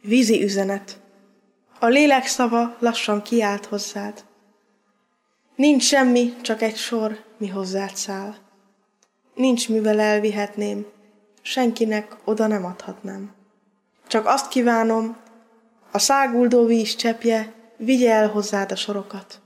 Vízi üzenet. A lélek szava lassan kiált hozzád. Nincs semmi, csak egy sor, mi hozzád száll. Nincs, mivel elvihetném, senkinek oda nem adhatnám. Csak azt kívánom, a száguldó víz cseppje vigye el hozzád a sorokat,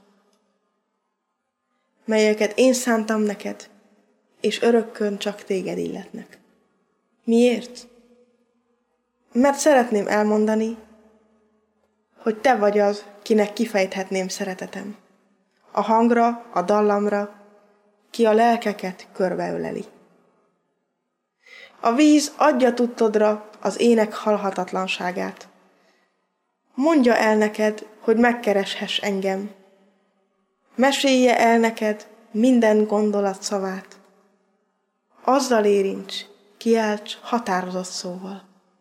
melyeket én szántam neked, és örökkön csak téged illetnek. Miért? Mert szeretném elmondani, hogy te vagy az, kinek kifejthetném szeretetem. A hangra, a dallamra, ki a lelkeket körbeöleli. A víz adja tudtodra az ének halhatatlanságát. Mondja el neked, hogy megkereshess engem. Mesélje el neked minden gondolat szavát. Azzal érints, kiálts határozott szóval.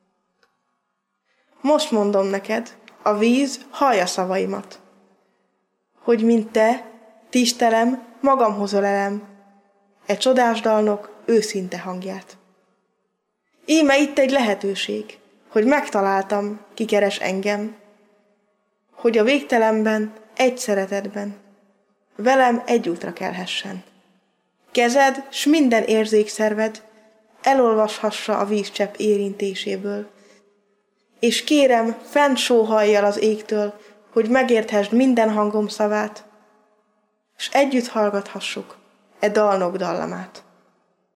Most mondom neked, a víz hallja szavaimat, hogy mint te, tisztelem, magamhoz ölelem, e csodás dalnok őszinte hangját. Íme itt egy lehetőség, hogy megtaláltam, ki keres engem, hogy a végtelenben, egy szeretetben, velem egy útra kelhessen. Kezed s minden érzékszerved elolvashassa a vízcsepp érintéséből, és kérem, fent sóhajjal az égtől, hogy megérthessd minden hangom szavát, s együtt hallgathassuk e dalnok dallamát.